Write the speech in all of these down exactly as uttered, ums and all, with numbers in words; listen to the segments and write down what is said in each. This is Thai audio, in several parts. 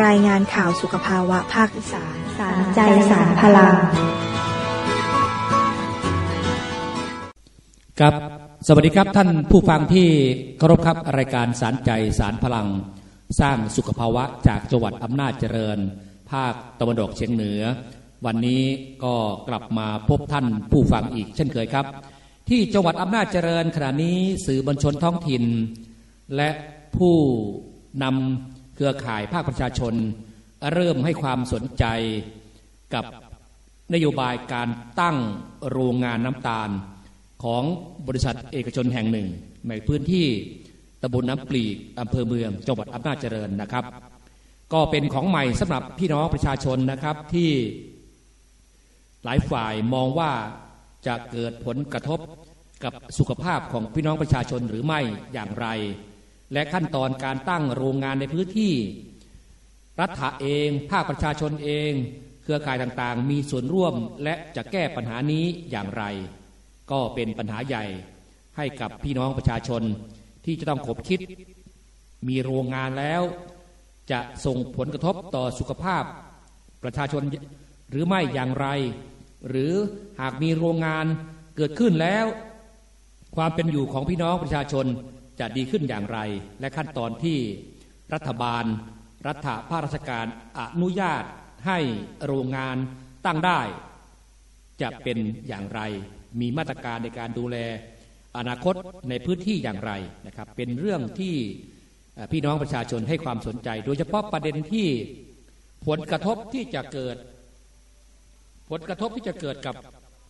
รายงานข่าวสุขภาวะภาคอีสานสารใจสารพลังครับสวัสดีครับท่านผู้ฟังที่เคารพครับรายการสารใจสารพลังสร้างสุขภาวะจากจังหวัดอำนาจเจริญภาคตะวันออกเฉียงเหนือวันนี้ก็กลับมาพบท่านผู้ฟังอีกเช่นเคยครับที่จังหวัดอำนาจเจริญขณะนี้สื่อมวลชนท้องถิ่นและผู้นำเครือข่ายภาคประชาชนเริ่มให้ความสนใจกับนโยบายการตั้งโรงงานน้ำตาลของบริษัทเอกชนแห่งหนึ่งในพื้นที่ตำบลน้ำปลีกอำเภอเมืองจังหวัดอำนาจเจริญนะครับก็เป็นของใหม่สำหรับพี่น้องประชาชนนะครับที่หลายฝ่ายมองว่าจะเกิดผลกระทบกับสุขภาพของพี่น้องประชาชนหรือไม่อย่างไรและขั้นตอนการตั้งโรงงานในพื้นที่รัฐเองภาคประชาชนเองเครือข่ายต่างๆมีส่วนร่วมและจะแก้ปัญหานี้อย่างไรก็เป็นปัญหาใหญ่ให้กับพี่น้องประชาชนที่จะต้องคบคิดมีโรงงานแล้วจะส่งผลกระทบต่อสุขภาพประชาชนหรือไม่อย่างไรหรือหากมีโรงงานเกิดขึ้นแล้วความเป็นอยู่ของพี่น้องประชาชนจะดีขึ้นอย่างไรและขั้นตอนที่รัฐบาลรัฐภาคราชการอนุญาตให้โรงงานตั้งได้จะเป็นอย่างไรมีมาตรการในการดูแลอนาคตในพื้นที่อย่างไรนะครับเป็นเรื่องที่พี่น้องประชาชนให้ความสนใจโดยเฉพาะประเด็นที่ผลกระทบที่จะเกิดผลกระทบที่จะเกิดกับ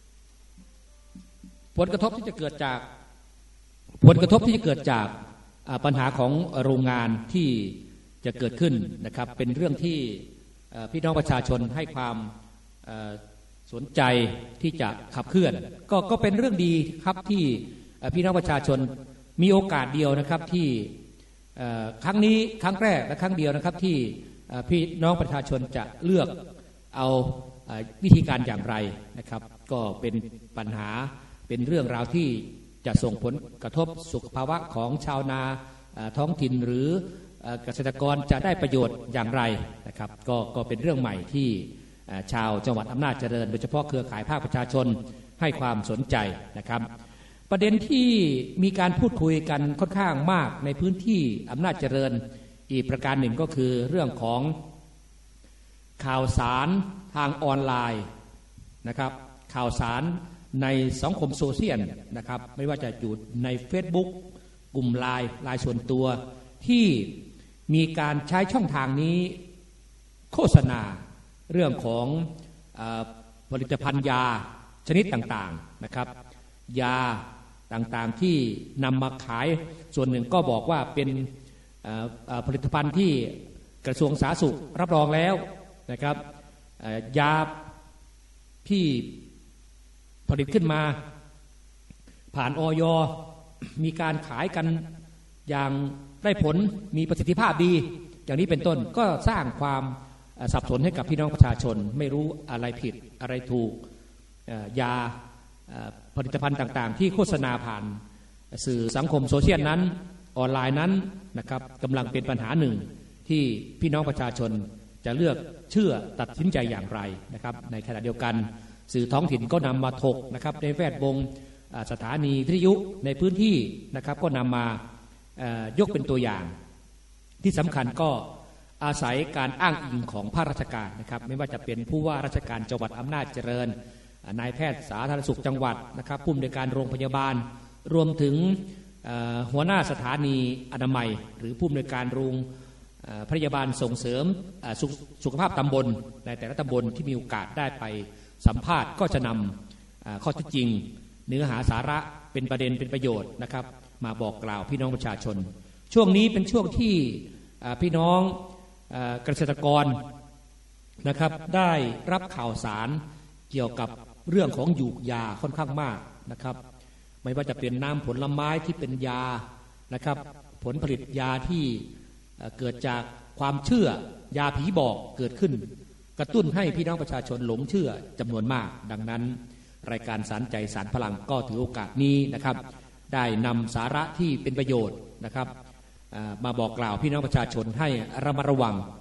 ผลกระทบที่จะเกิดจากผลกระทบที่จะเกิดจากปัญหาของโรงงานที่จะเกิดขึ้นนะครับเป็นเรื่องที่พี่น้องประชาชนให้ความสนใจที่จะขับเคลื่อนก็ก็เป็นเรื่องดีครับที่พี่น้องประชาชนมีโอกาสเดียวนะครับที่ครั้งนี้ครั้งแรกและครั้งเดียวนะครับที่พี่น้องประชาชนจะเลือกเอาวิธีการอย่างไรนะครับก็เป็นปัญหาเป็นเรื่องราวที่จะส่งผลกระทบสุขภาวะของชาวนาท้องถิ่นหรือเกษตรกรจะได้ประโยชน์อย่างไรนะครับก็ก็เป็นเรื่องใหม่ที่ชาวจังหวัดอำนาจเจริญโดยเฉพาะเครือข่ายภาคประชาชนให้ความสนใจนะครับประเด็นที่มีการพูดคุยกันค่อนข้างมากในพื้นที่อำนาจเจริญอีกประการหนึ่งก็คือเรื่องของข่าวสารทางออนไลน์นะครับข่าวสารในสังคมโซเชียลนะครับไม่ว่าจะอยู่ใน Facebook กลุ่มไลน์ไลน์ส่วนตัวที่มีการใช้ช่องทางนี้โฆษณาเรื่องของผลิตภัณฑ์ยาชนิดต่างๆนะครับยาต่างๆที่นำมาขายส่วนหนึ่งก็บอกว่าเป็นผลิตภัณฑ์ที่กระทรวงสาธารณสุขรับรองแล้วนะครับยาที่ผลิตขึ้นมาผ่านอย.มีการขายกันอย่างได้ผลมีประสิทธิภาพดีอย่างนี้เป็นต้นก็สร้างความสับสนให้กับพี่น้องประชาชนไม่รู้อะไรผิดอะไรถูกยาผลิตภัณฑ์ต่างๆที่โฆษณาผ่านสื่อสังคมโซเชียลนั้นออนไลน์นั้นนะครับกำลังเป็นปัญหาหนึ่งที่พี่น้องประชาชนจะเลือกเชื่อตัดสินใจอย่างไรนะครับในขณะเดียวกันสื่อท้องถิ่นก็นำมาถกนะครับในแวดวงสถานีวิทยุในพื้นที่นะครับก็นำมายกเป็นตัวอย่างที่สำคัญก็อาศัยการอ้างอิงของภาคราชการนะครับไม่ว่าจะเป็นผู้ว่าราชการจังหวัดอำนาจเจริญนายแพทย์สาธารณสุขจังหวัดนะครับผู้อำนวยการโรงพยาบาลรวมถึงหัวหน้าสถานีอนามัยหรือผู้อำนวยการโรงพยาบาลส่งเสริมสุขภาพตำบลในแต่ละตำบลที่มีโอกาสได้ไปสัมภาษณ์ก็จะนำข้อเท็จจริงเนื้อหาสาระเป็นประเด็นเป็นประโยชน์นะครับมาบอกกล่าวพี่น้องประชาชนช่วงนี้เป็นช่วงที่พี่น้องเกษตรกรนะครับได้รับข่าวสารเกี่ยวกับเรื่องของยูกยาค่อนข้างมากนะครับไม่ว่าจะเป็นน้ำผลไม้ที่เป็นยานะครับผลผลิตยาที่เกิดจากความเชื่อยาผีบอกเกิดขึ้นกระตุ้นให้พี่น้องประชาชนหลงเชื่อจำนวนมากดังนั้นรายการสารใจสารพลังก็ถือโอกาสนี้นะครับได้นำสาระที่เป็นประโยชน์นะครับมาบอกกล่าวพี่น้องประชาชนให้ระมัดระวัง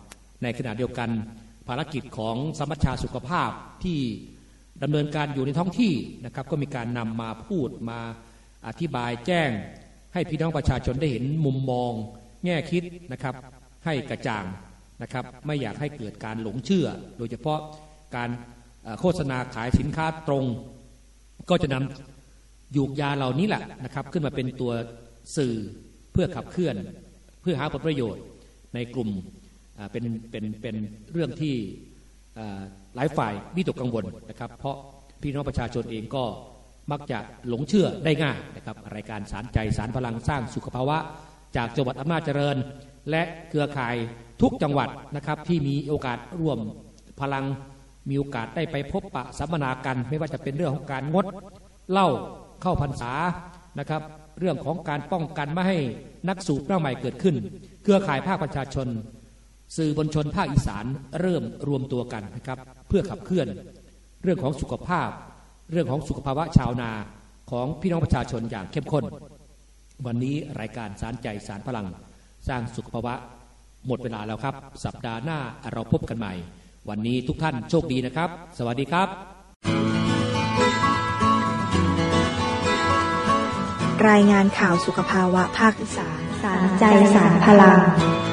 ในขณะเดียวกันภารกิจของสมัชชาสุขภาพที่ดำเนินการอยู่ในท้องที่นะครับก็มีการนำมาพูดมาอธิบายแจ้งให้พี่น้องประชาชนได้เห็นมุมมองแง่คิดนะครับให้กระจ่างนะครับไม่อยากให้เกิดการหลงเชื่อโดยเฉพาะการโฆษณาขายสินค้าตรงก็จะนำยูกยาเหล่านี้แหละนะครับขึ้นมาเป็นตัวสื่อเพื่อขับเคลื่อนเพื่อหาผลประโยชน์ในกลุ่มเป็นเป็นเป็นเรื่องที่หลายฝ่ายวิตกกังวลนะครับเพราะพี่น้องประชาชนเองก็มักจะหลงเชื่อได้ง่ายนะครับรายการสารใจสารพลังสร้างสุขภาวะจากจังหวัดอำนาจเจริญและเครือข่ายทุกจังหวัดนะครับที่มีโอกาสร่วมพลังมีโอกาสได้ไปพบปะสัมมนากันไม่ว่าจะเป็นเรื่องของการงดเหล้าเข้าพรรษานะครับเรื่องของการป้องกันไม่ให้นักสูบหน้าใหม่เกิดขึ้นเครือข่ายภาคประชาชนสื่อมวลชนภาคอีสานเริ่มรวมตัวกันนะครับเพื่อขับเคลื่อนเรื่องของสุขภาพเรื่องของสุขภาวะชาวนาของพี่น้องประชาชนอย่างเข้มข้นวันนี้รายการสารใจสารพลังสร้างสุขภาวะหมดเวลาแล้วครับสัปดาห์หน้าเราพบกันใหม่วันนี้ทุกท่านโชคดีนะครับสวัสดีครับรายงานข่าวสุขภาวะภาคอีสานสารใจสารพลัง